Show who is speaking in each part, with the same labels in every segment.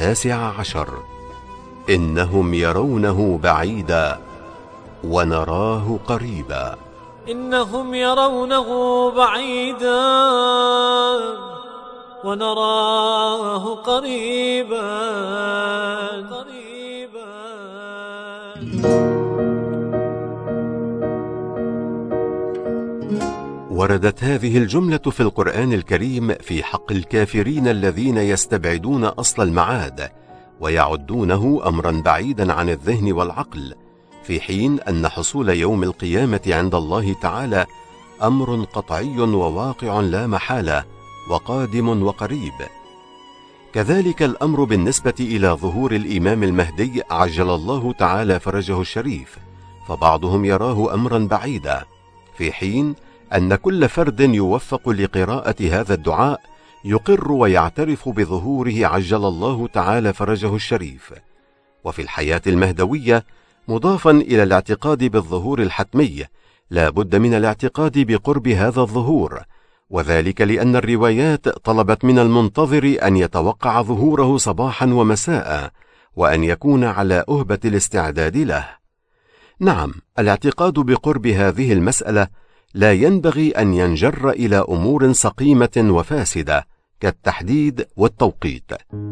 Speaker 1: 19. إنهم يرونه بعيدا ونراه قريبا.
Speaker 2: إنهم يرونه بعيدا ونراه قريبا.
Speaker 1: وردت هذه الجملة في القرآن الكريم في حق الكافرين الذين يستبعدون أصل المعاد ويعدونه أمرا بعيدا عن الذهن والعقل، في حين أن حصول يوم القيامة عند الله تعالى أمر قطعي وواقع لا محالة وقادم وقريب. كذلك الأمر بالنسبة إلى ظهور الإمام المهدي عجل الله تعالى فرجه الشريف، فبعضهم يراه أمرا بعيدا، في حين أن كل فرد يوفق لقراءة هذا الدعاء يقر ويعترف بظهوره عجل الله تعالى فرجه الشريف. وفي الحياة المهدوية مضافا إلى الاعتقاد بالظهور الحتمي لا بد من الاعتقاد بقرب هذا الظهور، وذلك لأن الروايات طلبت من المنتظر أن يتوقع ظهوره صباحا ومساء، وأن يكون على أهبة الاستعداد له. نعم، الاعتقاد بقرب هذه المسألة لا ينبغي أن ينجر إلى أمور سقيمة وفاسدة كالتحديد والتوقيت.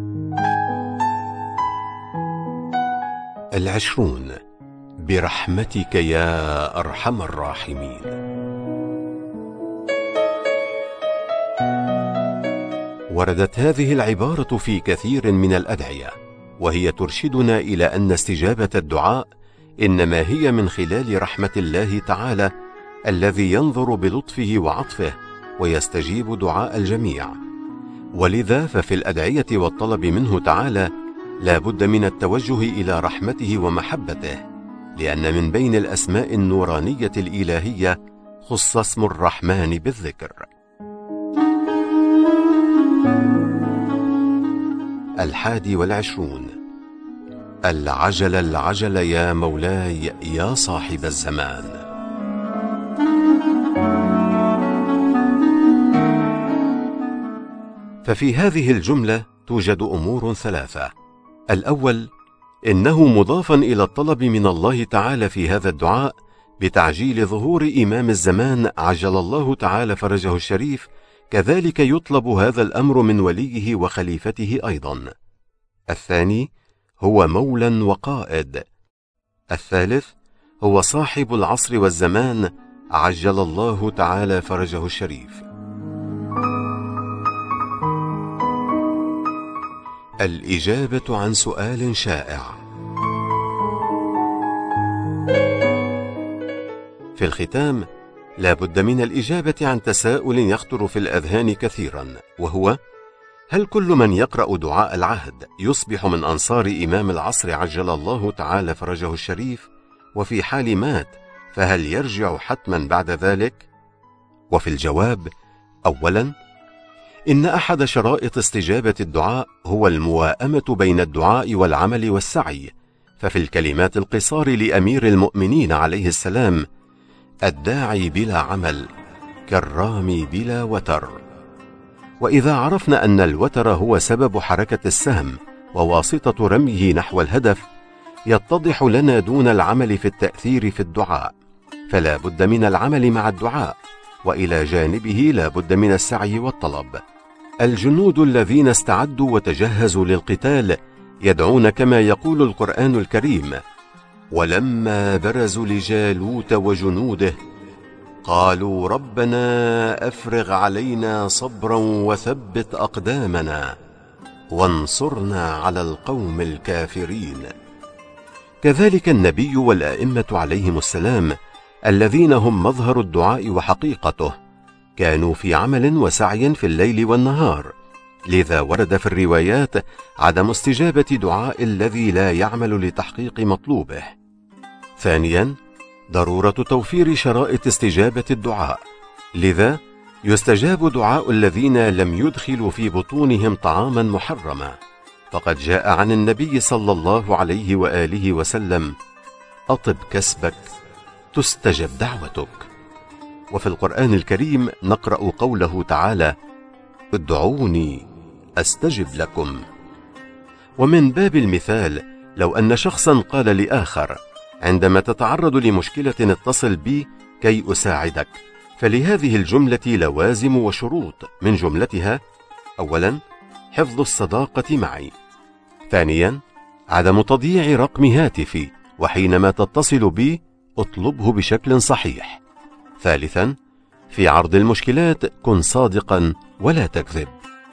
Speaker 1: 20. برحمتك يا أرحم الراحمين. وردت هذه العبارة في كثير من الأدعية، وهي ترشدنا إلى أن استجابة الدعاء إنما هي من خلال رحمة الله تعالى الذي ينظر بلطفه وعطفه ويستجيب دعاء الجميع. ولذا ففي الأدعية والطلب منه تعالى لا بد من التوجه إلى رحمته ومحبته، لأن من بين الأسماء النورانية الإلهية خص اسم الرحمن بالذكر. 21. العجل العجل يا مولاي يا صاحب الزمان. ففي هذه الجملة توجد أمور ثلاثة. الأول، إنه مضافا إلى الطلب من الله تعالى في هذا الدعاء بتعجيل ظهور إمام الزمان عجل الله تعالى فرجه الشريف، كذلك يطلب هذا الأمر من وليه وخليفته أيضا. الثاني، هو مولى وقائد. الثالث، هو صاحب العصر والزمان عجل الله تعالى فرجه الشريف. الإجابة عن سؤال شائع. في الختام لا بد من الإجابة عن تساؤل يخطر في الأذهان كثيرا، وهو: هل كل من يقرأ دعاء العهد يصبح من أنصار إمام العصر عجل الله تعالى فرجه الشريف؟ وفي حال مات فهل يرجع حتما بعد ذلك؟ وفي الجواب: أولا، إن أحد شرائط استجابة الدعاء هو المواءمة بين الدعاء والعمل والسعي، ففي الكلمات القصار لأمير المؤمنين عليه السلام: الداعي بلا عمل كالرامي بلا وتر. وإذا عرفنا أن الوتر هو سبب حركة السهم وواسطة رميه نحو الهدف، يتضح لنا دون العمل في التأثير في الدعاء، فلا بد من العمل مع الدعاء، وإلى جانبه لا بد من السعي والطلب. الجنود الذين استعدوا وتجهزوا للقتال يدعون كما يقول القرآن الكريم: ولما برزوا لجالوت وجنوده قالوا ربنا أفرغ علينا صبرا وثبت أقدامنا وانصرنا على القوم الكافرين. كذلك النبي والأئمة عليهم السلام الذين هم مظهر الدعاء وحقيقته كانوا في عمل وسعي في الليل والنهار، لذا ورد في الروايات عدم استجابة دعاء الذي لا يعمل لتحقيق مطلوبه. ثانيا، ضرورة توفير شرائط استجابة الدعاء، لذا يستجاب دعاء الذين لم يدخلوا في بطونهم طعاما محرما، فقد جاء عن النبي صلى الله عليه وآله وسلم: أطب كسبك تستجب دعوتك. وفي القرآن الكريم نقرأ قوله تعالى: ادعوني أستجب لكم. ومن باب المثال، لو أن شخصا قال لآخر: عندما تتعرض لمشكلة اتصل بي كي أساعدك. فلهذه الجملة لوازم وشروط، من جملتها: أولا، حفظ الصداقة معي. ثانيا، عدم تضييع رقم هاتفي، وحينما تتصل بي اطلبه بشكل صحيح. ثالثا، في عرض المشكلات كن صادقا ولا تكذب.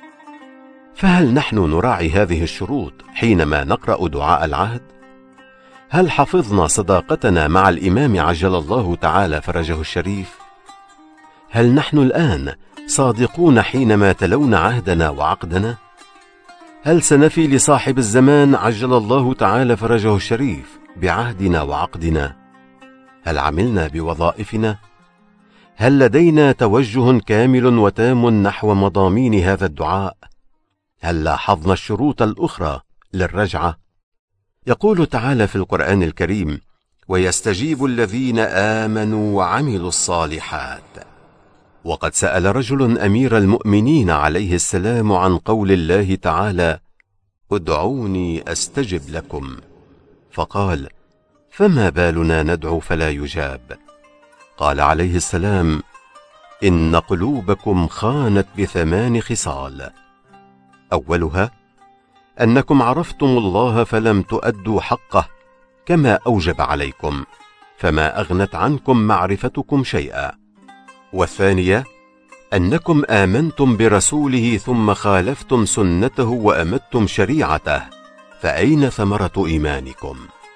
Speaker 1: فهل نحن نراعي هذه الشروط حينما نقرأ دعاء العهد؟ هل حفظنا صداقتنا مع الإمام عجل الله تعالى فرجه الشريف؟ هل نحن الآن صادقون حينما تلون عهدنا وعقدنا؟ هل سنفي لصاحب الزمان عجل الله تعالى فرجه الشريف بعهدنا وعقدنا؟ هل عملنا بوظائفنا؟ هل لدينا توجه كامل وتام نحو مضامين هذا الدعاء؟ هل لاحظنا الشروط الأخرى للرجعة؟ يقول تعالى في القرآن الكريم: ويستجيب الذين آمنوا وعملوا الصالحات. وقد سأل رجل أمير المؤمنين عليه السلام عن قول الله تعالى: ادعوني أستجب لكم. فقال: فما بالنا ندعو فلا يجاب؟ قال عليه السلام: إن قلوبكم خانت ب8 خصال. أولها أنكم عرفتم الله فلم تؤدوا حقه كما أوجب عليكم، فما أغنت عنكم معرفتكم شيئا. والثانية أنكم آمنتم برسوله ثم خالفتم سنته وأمدتم شريعته، فأين ثمرة إيمانكم؟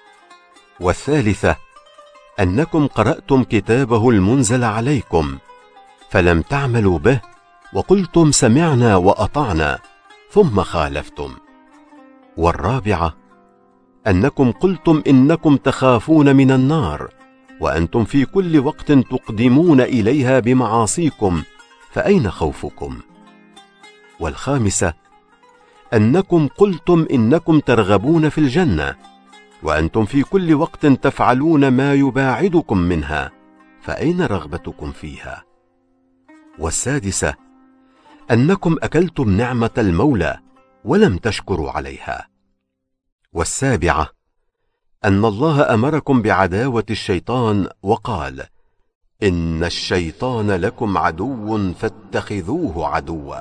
Speaker 1: والثالثة أنكم قرأتم كتابه المنزل عليكم فلم تعملوا به، وقلتم سمعنا وأطعنا ثم خالفتم. والرابعة أنكم قلتم إنكم تخافون من النار، وأنتم في كل وقت تقدمون إليها بمعاصيكم، فأين خوفكم؟ والخامسة أنكم قلتم إنكم ترغبون في الجنة، وأنتم في كل وقت تفعلون ما يباعدكم منها، فأين رغبتكم فيها؟ والسادسة أنكم أكلتم نعمة المولى ولم تشكروا عليها. والسابعة أن الله أمركم بعداوة الشيطان وقال: إن الشيطان لكم عدو فاتخذوه عدوا،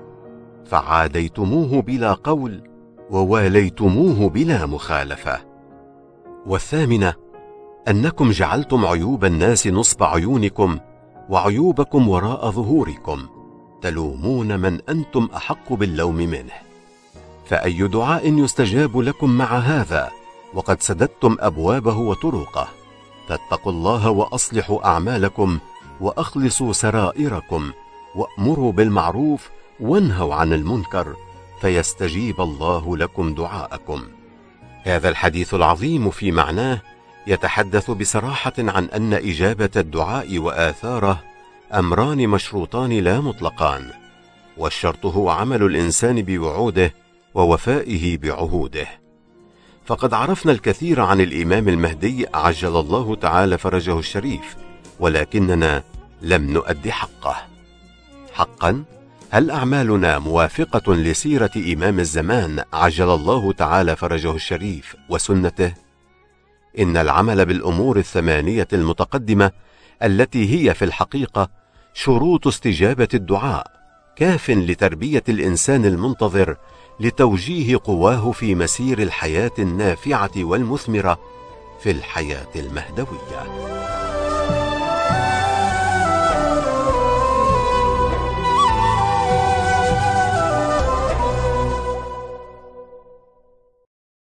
Speaker 1: فعاديتموه بلا قول وواليتموه بلا مخالفة. والثامنة أنكم جعلتم عيوب الناس نصب عيونكم وعيوبكم وراء ظهوركم، تلومون من أنتم أحق باللوم منه. فأي دعاء يستجاب لكم مع هذا وقد سددتم أبوابه وطرقه؟ فاتقوا الله وأصلحوا أعمالكم وأخلصوا سرائركم، وأمروا بالمعروف وانهوا عن المنكر، فيستجيب الله لكم دعاءكم. هذا الحديث العظيم في معناه يتحدث بصراحة عن أن إجابة الدعاء وآثاره أمران مشروطان لا مطلقان، والشرط هو عمل الإنسان بوعوده ووفائه بعهوده. فقد عرفنا الكثير عن الإمام المهدي عجل الله تعالى فرجه الشريف، ولكننا لم نؤد حقه. حقا، هل أعمالنا موافقة لسيرة إمام الزمان عجل الله تعالى فرجه الشريف وسنته؟ إن العمل بالأمور 8 المتقدمة التي هي في الحقيقة شروط استجابة الدعاء كاف لتربية الإنسان المنتظر لتوجيه قواه في مسير الحياة النافعة والمثمرة في الحياة المهدوية.